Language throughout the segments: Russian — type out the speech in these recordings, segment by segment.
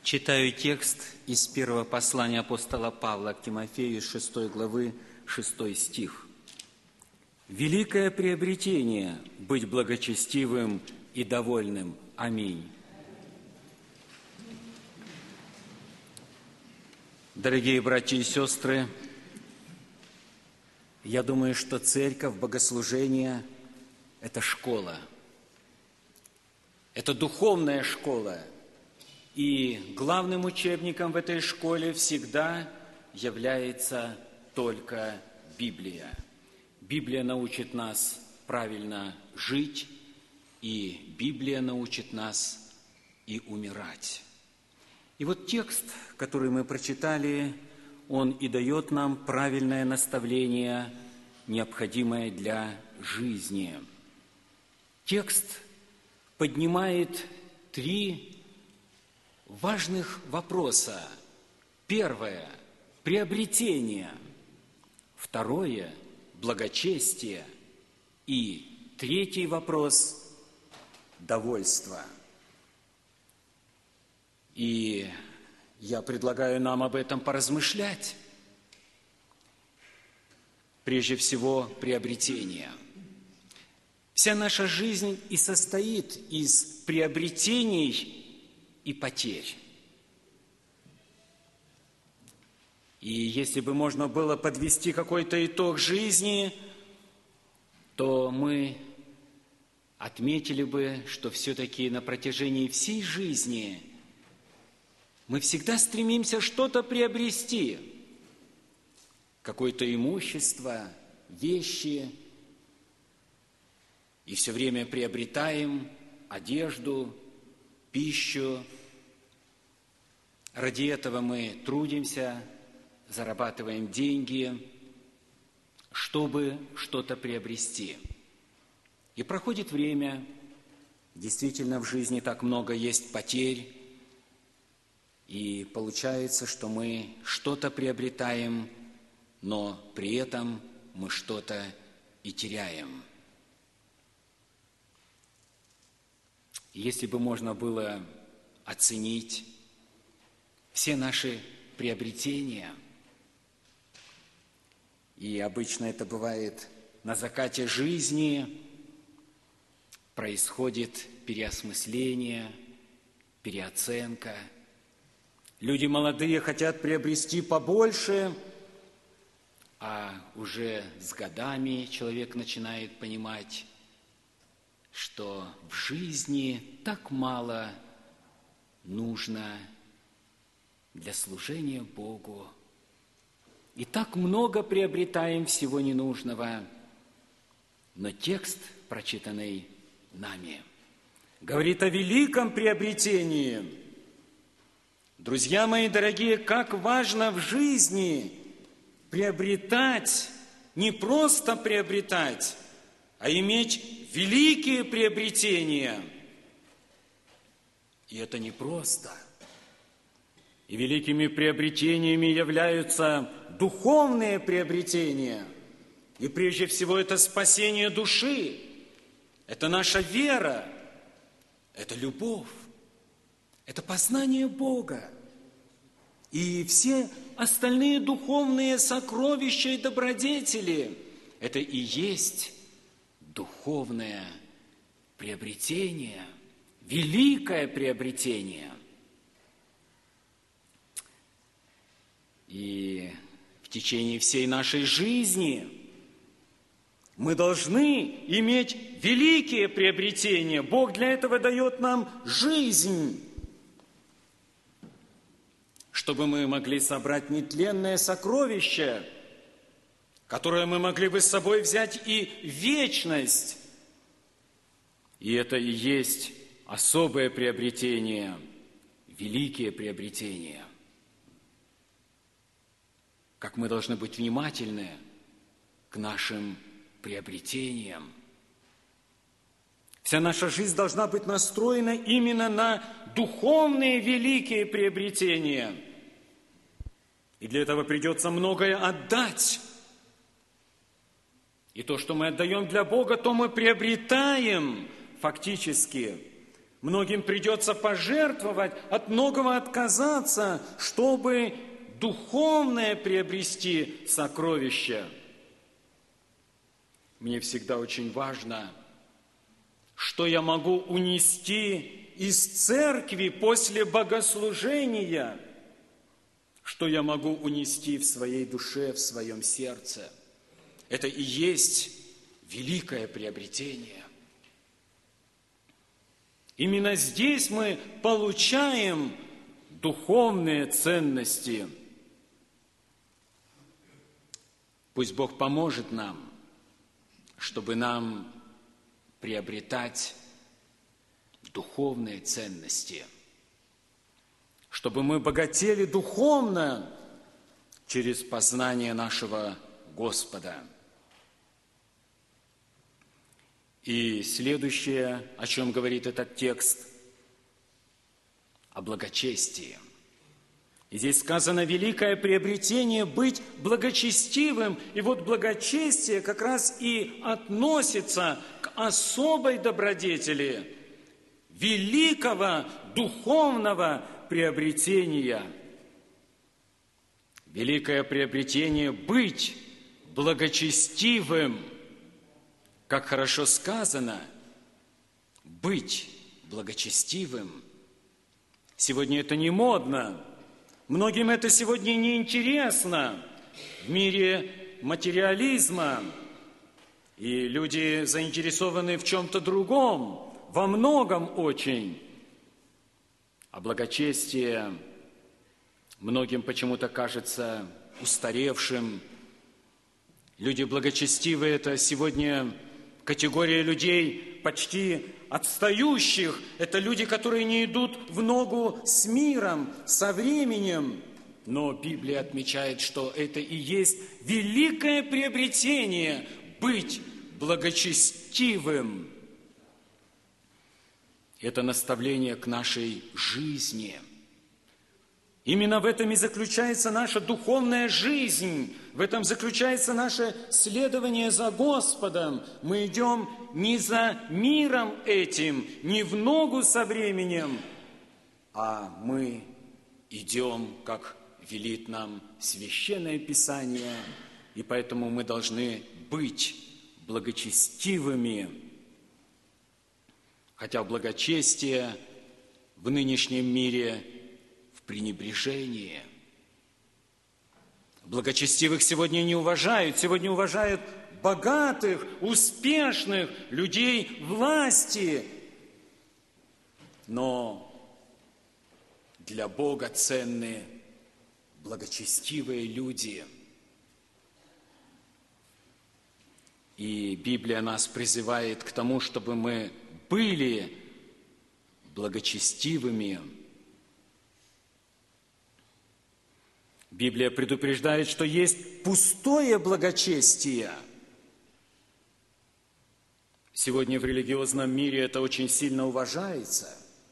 Читаю текст из первого послания апостола Павла к Тимофею, 6 главы, 6 стих. «Великое приобретение – быть благочестивым и довольным. Аминь». Дорогие братья и сестры, я думаю, что церковь, богослужение – это школа. Это духовная школа. И главным учебником в этой школе всегда является только Библия. Библия научит нас правильно жить, и Библия научит нас и умирать. И вот текст, который мы прочитали, он и дает нам правильное наставление, необходимое для жизни. Текст поднимает три важных вопроса. Первое – приобретение. Второе – благочестие. И третий вопрос – довольство. И я предлагаю нам об этом поразмышлять. Прежде всего, приобретение. Вся наша жизнь и состоит из приобретений и потерь. И если бы можно было подвести какой-то итог жизни, то мы отметили бы, что все-таки на протяжении всей жизни мы всегда стремимся что-то приобрести, какое-то имущество, вещи, и все время приобретаем одежду, пищу. Ради этого мы трудимся, зарабатываем деньги, чтобы что-то приобрести. И проходит время, действительно в жизни так много есть потерь, и получается, что мы что-то приобретаем, но при этом мы что-то и теряем. Если бы можно было оценить все наши приобретения, и обычно это бывает на закате жизни, происходит переосмысление, переоценка. Люди молодые хотят приобрести побольше, а уже с годами человек начинает понимать, что в жизни так мало нужно для служения Богу. И так много приобретаем всего ненужного. Но текст, прочитанный нами, говорит о великом приобретении. Друзья мои дорогие, как важно в жизни приобретать, не просто приобретать, а иметь великие приобретения. И это непросто. И великими приобретениями являются духовные приобретения. И прежде всего это спасение души, это наша вера, это любовь, это познание Бога. И все остальные духовные сокровища и добродетели – это и есть духовное приобретение, великое приобретение. И в течение всей нашей жизни мы должны иметь великие приобретения. Бог для этого дает нам жизнь, чтобы мы могли собрать нетленное сокровище, которое мы могли бы с собой взять и в вечность. И это и есть особое приобретение, великие приобретения. Как мы должны быть внимательны к нашим приобретениям. Вся наша жизнь должна быть настроена именно на духовные великие приобретения. И для этого придется многое отдать. И то, что мы отдаем для Бога, то мы приобретаем фактически. Многим придется пожертвовать, от многого отказаться, чтобы духовное приобрести сокровище. Мне всегда очень важно, что я могу унести из церкви после богослужения, что я могу унести в своей душе, в своем сердце. Это и есть великое приобретение. Именно здесь мы получаем духовные ценности. Пусть Бог поможет нам, чтобы нам приобретать духовные ценности, чтобы мы богатели духовно через познание нашего Господа. И следующее, о чем говорит этот текст, о благочестии. И здесь сказано великое приобретение быть благочестивым. И вот благочестие как раз и относится к особой добродетели, великого духовного приобретения. Великое приобретение быть благочестивым. Как хорошо сказано, быть благочестивым. Сегодня это не модно. Многим это сегодня не интересно. В мире материализма. И люди заинтересованы в чем-то другом, во многом очень. А благочестие многим почему-то кажется устаревшим. Люди благочестивые – это сегодня категория людей почти отстающих. Это люди, которые не идут в ногу с миром, со временем. Но Библия отмечает, что это и есть великое приобретение – быть благочестивым. Это наставление к нашей жизни. Именно в этом и заключается наша духовная жизнь, в этом заключается наше следование за Господом. Мы идем не за миром этим, не в ногу со временем, а мы идем, как велит нам Священное Писание, и поэтому мы должны быть благочестивыми. Хотя благочестие в нынешнем мире пренебрежение. Благочестивых сегодня не уважают. Сегодня уважают богатых, успешных людей власти. Но для Бога ценны благочестивые люди. И Библия нас призывает к тому, чтобы мы были благочестивыми. Библия предупреждает, что есть пустое благочестие. Сегодня в религиозном мире это очень сильно уважается.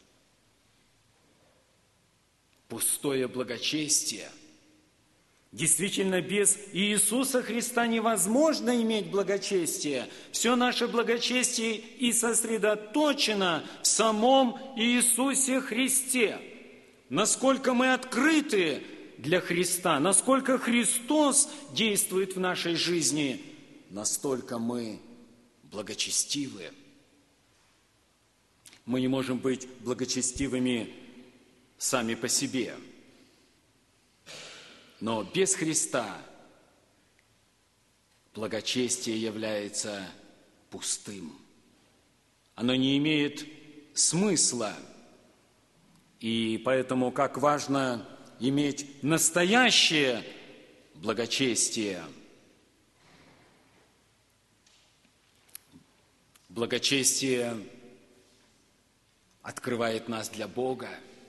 Пустое благочестие. Действительно, без Иисуса Христа невозможно иметь благочестие. Все наше благочестие и сосредоточено в самом Иисусе Христе. Насколько мы открыты для Христа, насколько Христос действует в нашей жизни, настолько мы благочестивы. Мы не можем быть благочестивыми сами по себе. Но без Христа благочестие является пустым. Оно не имеет смысла. И поэтому как важно иметь настоящее благочестие. Благочестие открывает нас для Бога.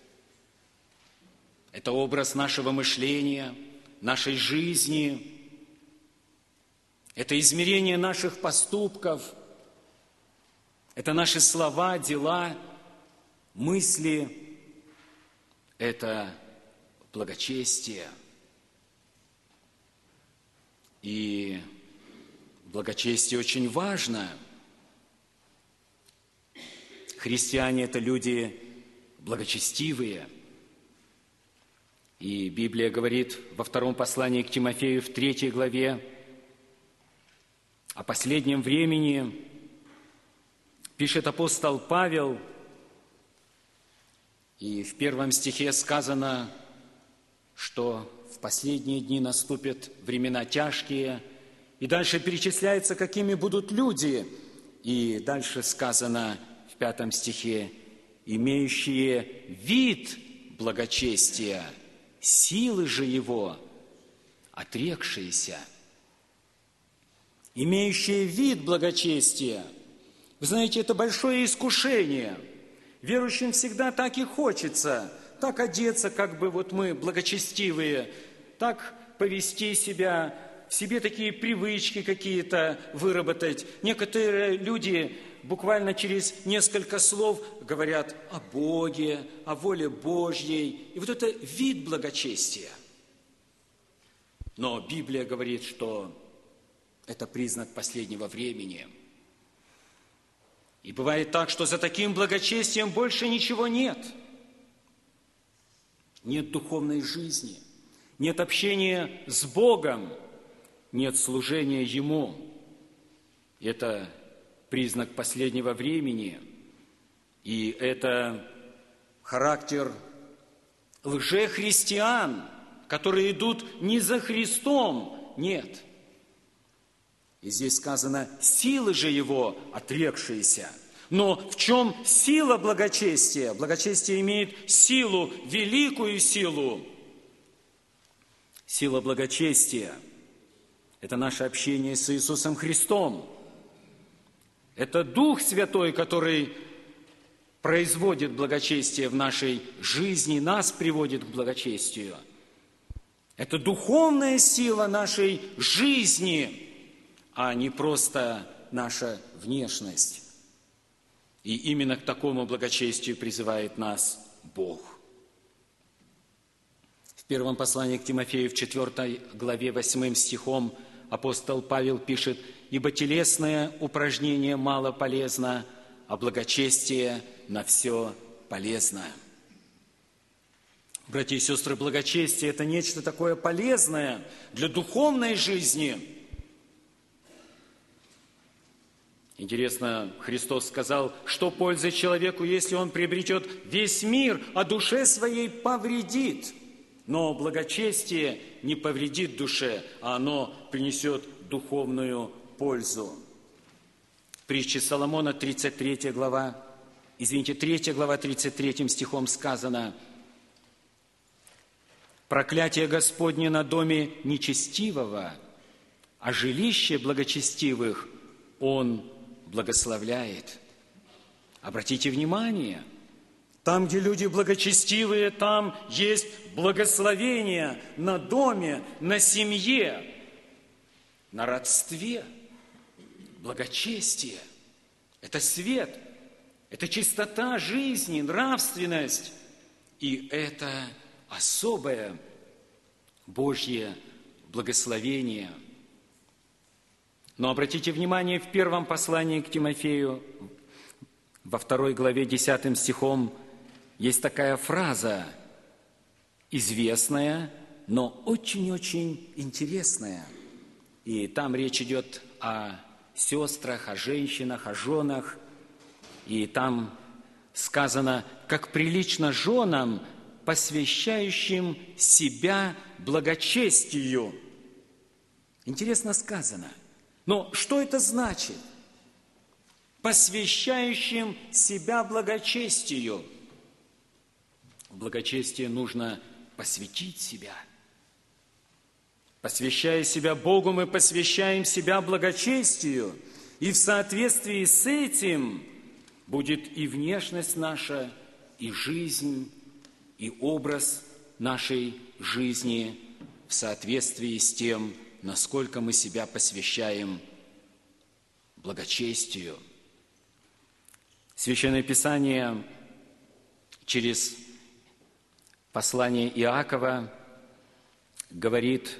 Это образ нашего мышления, нашей жизни. Это измерение наших поступков. Это наши слова, дела, мысли. Это благочестие. И благочестие очень важно. Христиане – это люди благочестивые. И Библия говорит во втором послании к Тимофею, в 3 главе, о последнем времени, пишет апостол Павел, и в 1 стихе сказано, что в последние дни наступят времена тяжкие, и дальше перечисляется, какими будут люди, и дальше сказано в 5 стихе, имеющие вид благочестия, силы же его отрекшиеся. Имеющие вид благочестия. Вы знаете, это большое искушение. Верующим всегда так и хочется, так одеться, как бы вот мы благочестивые, так повести себя, в себе такие привычки какие-то выработать. Некоторые люди буквально через несколько слов говорят о Боге, о воле Божьей. И вот это вид благочестия. Но Библия говорит, что это признак последнего времени. И бывает так, что за таким благочестием больше ничего нет. Нет духовной жизни, нет общения с Богом, нет служения Ему. Это признак последнего времени, и это характер лжехристиан, которые идут не за Христом, нет. И здесь сказано, силы же его отрекшиеся. Но в чем сила благочестия? Благочестие имеет силу, великую силу. Сила благочестия – это наше общение с Иисусом Христом. Это Дух Святой, который производит благочестие в нашей жизни, нас приводит к благочестию. Это духовная сила нашей жизни, а не просто наша внешность. И именно к такому благочестию призывает нас Бог. В первом послании к Тимофею, в 4 главе, 8 стихом апостол Павел пишет: «Ибо телесное упражнение мало полезно, а благочестие на все полезно». Братья и сестры, благочестие – это нечто такое полезное для духовной жизни. Интересно, Христос сказал, что польза человеку, если он приобретет весь мир, а душе своей повредит. Но благочестие не повредит душе, а оно принесет духовную пользу. Притча Соломона, 3 глава, 33 стихом сказано: «Проклятие Господне на доме нечестивого, а жилище благочестивых Он благословляет». Обратите внимание, там, где люди благочестивые, там есть благословение на доме, на семье, на родстве. Благочестие – это свет, это чистота жизни, нравственность, и это особое Божье благословение. Но обратите внимание, в первом послании к Тимофею, во 2 главе 10 стихом, есть такая фраза, известная, но очень-очень интересная. И там речь идет о сестрах, о женщинах, о женах. И там сказано, как прилично женам, посвящающим себя благочестию. Интересно сказано. Но что это значит? Посвящающим себя благочестию. В благочестие нужно посвятить себя. Посвящая себя Богу, мы посвящаем себя благочестию. И в соответствии с этим будет и внешность наша, и жизнь, и образ нашей жизни в соответствии с тем, насколько мы себя посвящаем благочестию. Священное Писание через послание Иакова говорит,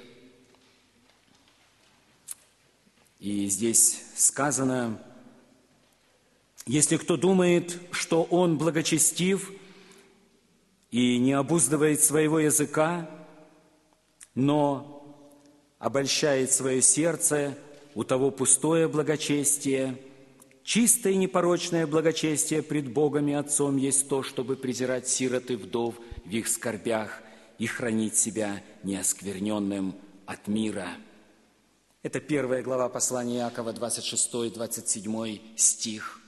и здесь сказано Если кто думает, что он благочестив и не обуздывает своего языка, но обольщает свое сердце, у того пустое благочестие. Чистое и непорочное благочестие пред Богом и Отцом есть то, чтобы презирать сирот и вдов в их скорбях и хранить себя неоскверненным от мира». Это 1 глава послания Иакова, 26-27 стих.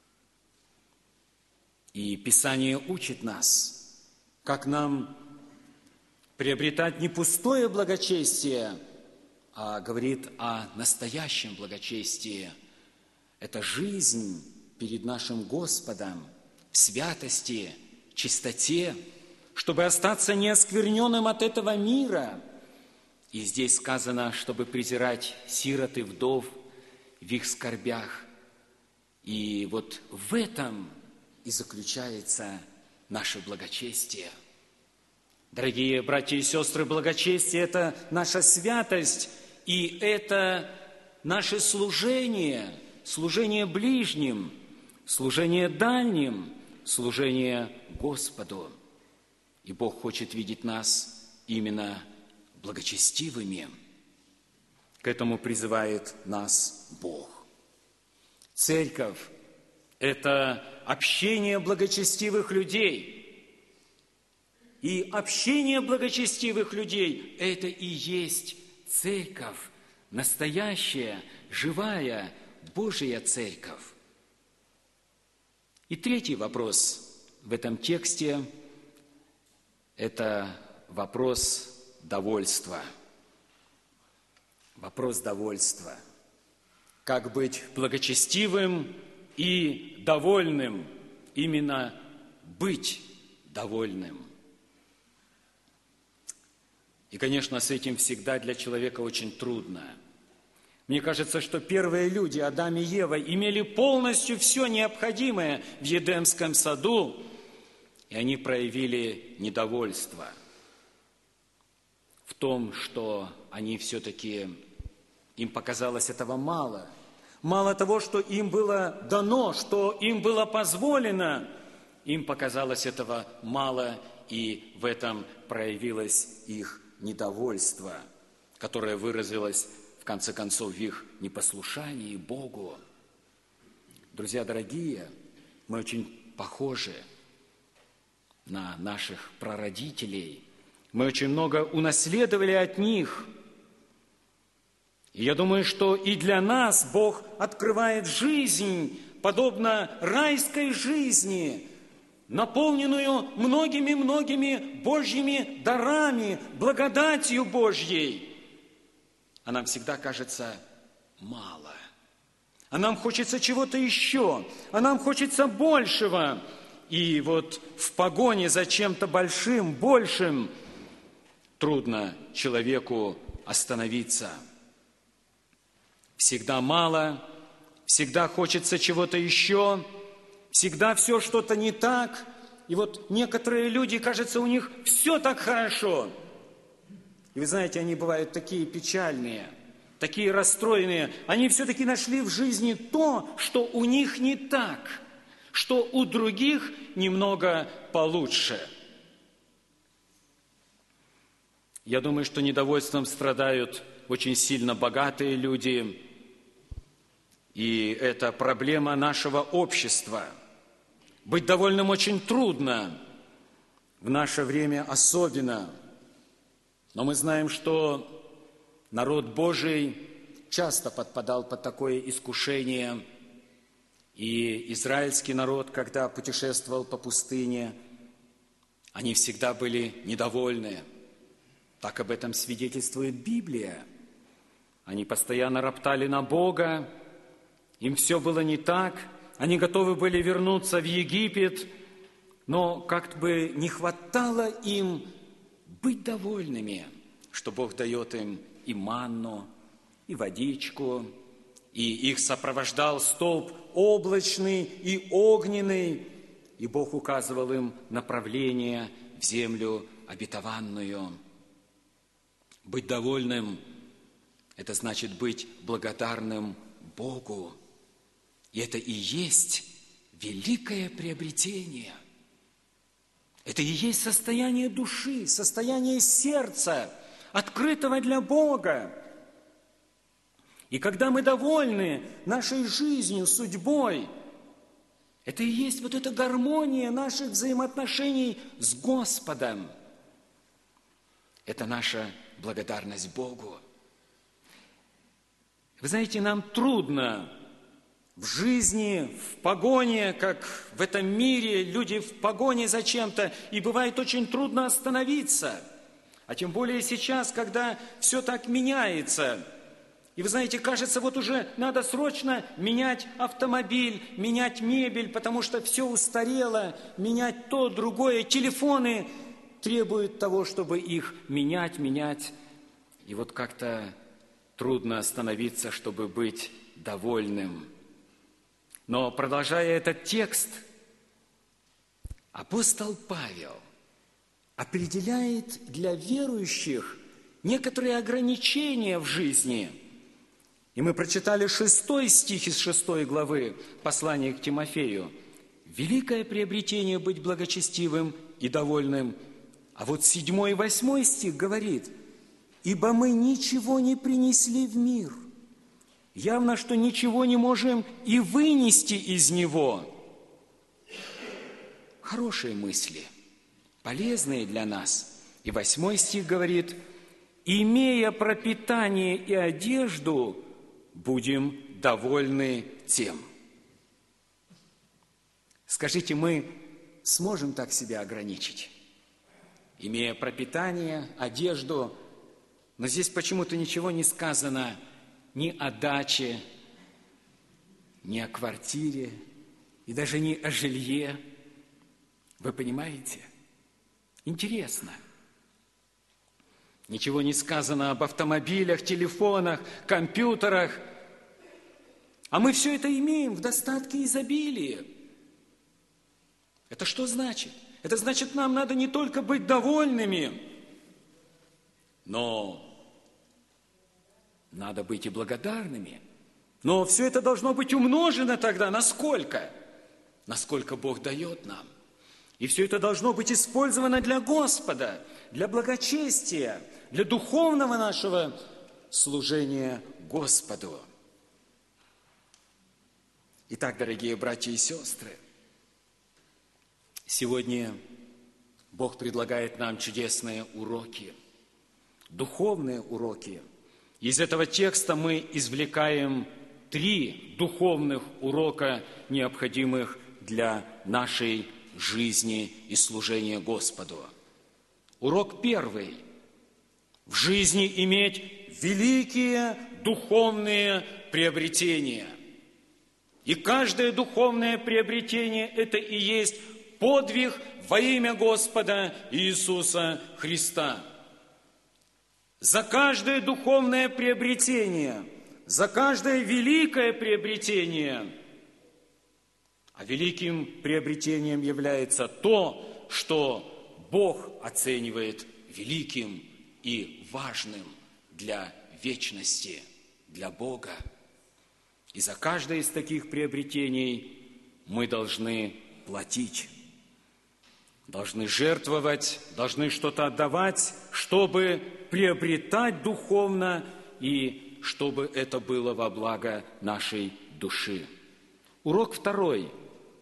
И Писание учит нас, как нам приобретать не пустое благочестие, а говорит о настоящем благочестии. Это жизнь перед нашим Господом в святости, чистоте, чтобы остаться неоскверненным от этого мира. И здесь сказано, чтобы презирать сирот и вдов в их скорбях. И вот в этом и заключается наше благочестие. Дорогие братья и сестры, благочестие – это наша святость, и это наше служение, служение ближним, служение дальним, служение Господу. И Бог хочет видеть нас именно благочестивыми. К этому призывает нас Бог. Церковь – это общение благочестивых людей. И общение благочестивых людей – это и есть церковь, настоящая, живая, Божья церковь. И третий вопрос в этом тексте – это вопрос довольства. Вопрос довольства. Как быть благочестивым и довольным? Именно быть довольным. И, конечно, с этим всегда для человека очень трудно. Мне кажется, что первые люди, Адам и Ева, имели полностью все необходимое в Едемском саду, и они проявили недовольство в том, что они все-таки, им показалось этого мало. Мало того, что им было дано, что им было позволено, им показалось этого мало, и в этом проявилось их недовольство, которое выразилось, в конце концов, в их непослушании Богу. Друзья дорогие, мы очень похожи на наших прародителей. Мы очень много унаследовали от них. И я думаю, что и для нас Бог открывает жизнь, подобно райской жизни, наполненную многими-многими Божьими дарами, благодатью Божьей. А нам всегда кажется мало. А нам хочется чего-то еще. А нам хочется большего. И вот в погоне за чем-то большим, большим, трудно человеку остановиться. Всегда мало, всегда хочется чего-то еще, всегда все что-то не так. И вот некоторые люди, кажется, у них все так хорошо. И вы знаете, они бывают такие печальные, такие расстроенные. Они все-таки нашли в жизни то, что у них не так, что у других немного получше. Я думаю, что недовольством страдают очень сильно богатые люди. И это проблема нашего общества. Быть довольным очень трудно, в наше время особенно. Но мы знаем, что народ Божий часто подпадал под такое искушение. И израильский народ, когда путешествовал по пустыне, они всегда были недовольны. Так об этом свидетельствует Библия. Они постоянно роптали на Бога, им все было не так, они готовы были вернуться в Египет, но как бы не хватало им быть довольными, что Бог дает им и манну, и водичку, и их сопровождал столб облачный и огненный, и Бог указывал им направление в землю обетованную. Быть довольным – это значит быть благодарным Богу. И это и есть великое приобретение. Это и есть состояние души, состояние сердца, открытого для Бога. И когда мы довольны нашей жизнью, судьбой, это и есть вот эта гармония наших взаимоотношений с Господом. Это наша благодарность Богу. Вы знаете, нам трудно в жизни, в погоне, как в этом мире, люди в погоне за чем-то, и бывает очень трудно остановиться. А тем более сейчас, когда все так меняется. И вы знаете, кажется, вот уже надо срочно менять автомобиль, менять мебель, потому что все устарело, менять то, другое. Телефоны требуют того, чтобы их менять. И вот как-то трудно остановиться, чтобы быть довольным. Но, продолжая этот текст, апостол Павел определяет для верующих некоторые ограничения в жизни. И мы прочитали 6 стих из 6 главы послания к Тимофею. «Великое приобретение быть благочестивым и довольным». А вот 7 и 8 стих говорит: «Ибо мы ничего не принесли в мир, явно, что ничего не можем и вынести из него». Хорошие мысли, полезные для нас. И 8 стих говорит: «Имея пропитание и одежду, будем довольны тем». Скажите, мы сможем так себя ограничить? Имея пропитание, одежду, но здесь почему-то ничего не сказано ни о даче, ни о квартире, и даже не о жилье. Вы понимаете? Интересно. Ничего не сказано об автомобилях, телефонах, компьютерах. А мы все это имеем в достатке и изобилии. Это что значит? Это значит, нам надо не только быть довольными, но надо быть и благодарными. Но все это должно быть умножено тогда на сколько? Насколько Бог дает нам. И все это должно быть использовано для Господа, для благочестия, для духовного нашего служения Господу. Итак, дорогие братья и сестры, сегодня Бог предлагает нам чудесные уроки, духовные уроки. Из этого текста мы извлекаем 3 духовных урока, необходимых для нашей жизни и служения Господу. Урок 1. В жизни иметь великие духовные приобретения. И каждое духовное приобретение – это и есть подвиг во имя Господа Иисуса Христа. За каждое духовное приобретение, за каждое великое приобретение, а великим приобретением является то, что Бог оценивает великим и важным для вечности, для Бога. И за каждое из таких приобретений мы должны платить, должны жертвовать, должны что-то отдавать, чтобы приобретать духовно и чтобы это было во благо нашей души. Урок 2.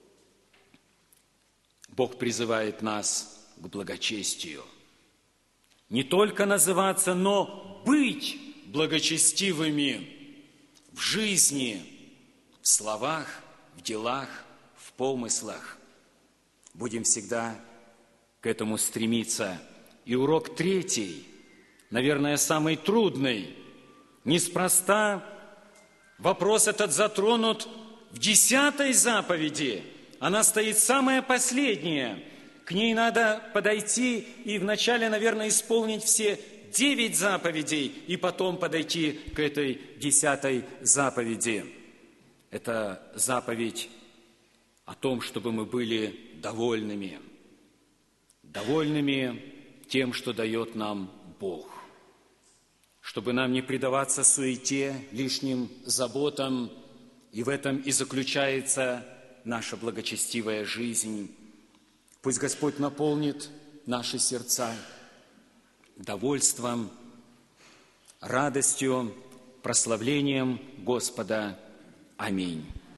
Бог призывает нас к благочестию. Не только называться, но быть благочестивыми в жизни, в словах, в делах, в помыслах. Будем всегда к этому стремиться. И урок 3, наверное, самый трудный. Неспроста вопрос этот затронут в 10 заповеди. Она стоит самая последняя. К ней надо подойти и вначале, наверное, исполнить все 9 заповедей, и потом подойти к этой 10 заповеди. Это заповедь о том, чтобы мы были довольными. Довольными тем, что дает нам Бог. Чтобы нам не предаваться суете, лишним заботам, и в этом и заключается наша благочестивая жизнь. Пусть Господь наполнит наши сердца довольством, радостью, прославлением Господа. Аминь.